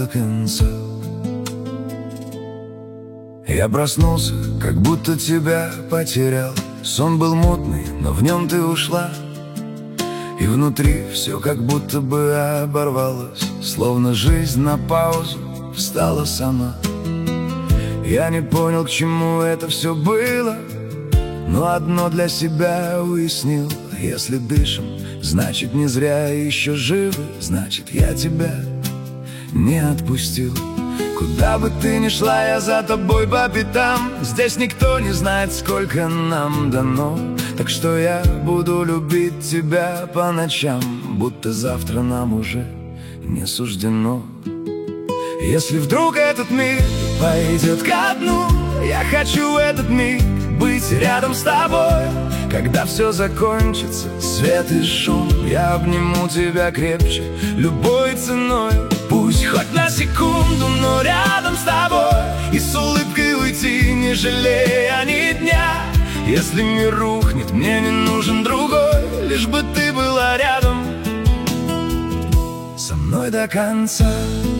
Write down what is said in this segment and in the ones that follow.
до конца. Я проснулся, как будто тебя потерял. Сон был мутный, но в нем ты ушла. И внутри все как будто бы оборвалось, словно жизнь на паузу встала сама. Я не понял, к чему это все было, но одно для себя уяснил: если дышим, значит не зря еще живы, значит я тебя не отпустил. Куда бы ты ни шла, я за тобой по пятам. Здесь никто не знает, сколько нам дано, так что я буду любить тебя по ночам, будто завтра нам уже не суждено. Если вдруг этот мир пойдет ко дну, я хочу этот миг быть рядом с тобой. Когда все закончится, свет и шум, я обниму тебя крепче любой ценой. Пусть хоть на секунду, но рядом с тобой, и с улыбкой уйти, не жалея ни дня. Если мир рухнет, мне не нужен другой, лишь бы ты была рядом со мной до конца.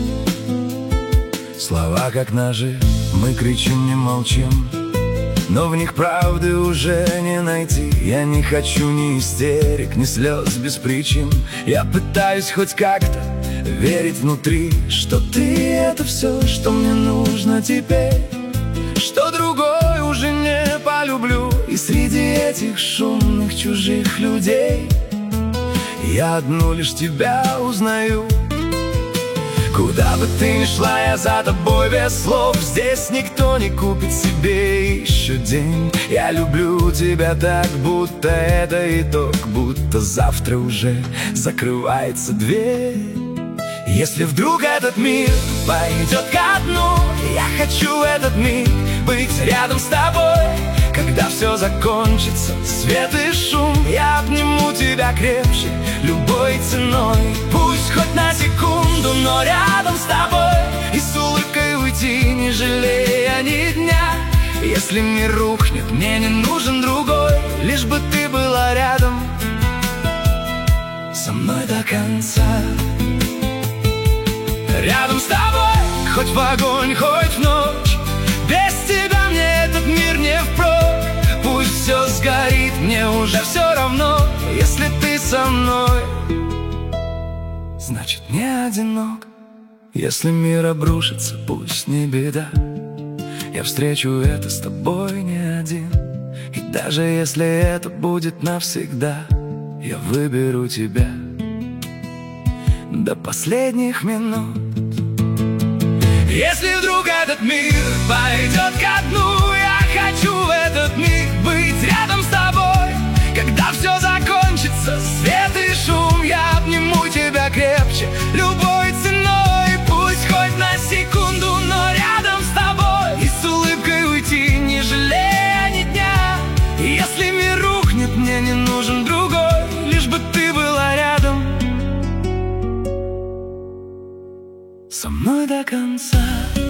Слова как ножи, мы кричим, не молчим, но в них правды уже не найти. Я не хочу ни истерик, ни слез без причин. Я пытаюсь хоть как-то верить внутри, что ты — это все, что мне нужно теперь, что другой уже не полюблю. И среди этих шумных чужих людей я одну лишь тебя узнаю. Куда бы ты ни шла, я за тобой без слов. Здесь никто не купит себе еще день. Я люблю тебя так, будто это итог, будто завтра уже закрывается дверь. Если вдруг этот мир пойдет ко дну, я хочу этот миг быть рядом с тобой. Когда все закончится, свет и шум, я обниму тебя крепче любой ценой. Пусть хоть на секунду, но рядом с тобой, и с улыбкой уйти, не жалея ни дня. Если мир рухнет, мне не нужен другой, лишь бы ты была рядом со мной до конца. Рядом с тобой, хоть в огонь, хоть в ночь, без тебя мне этот мир не впрок. Пусть все сгорит, мне уже все равно. Если ты со мной, значит не одинок. Если мир обрушится, пусть не беда, я встречу это с тобой не один. И даже если это будет навсегда, я выберу тебя до последних минут. Если вдруг этот мир пойдет ко дну, я хочу в этот миг быть рядом с тобой. Когда все закончится, свет и шум, я обниму тебя крепче любой ценой. Пусть хоть на секунду, но рядом с тобой, и с улыбкой уйти, не жалея ни дня. Если мир рухнет, мне не нужен другой, лишь бы ты была рядом со мной до конца.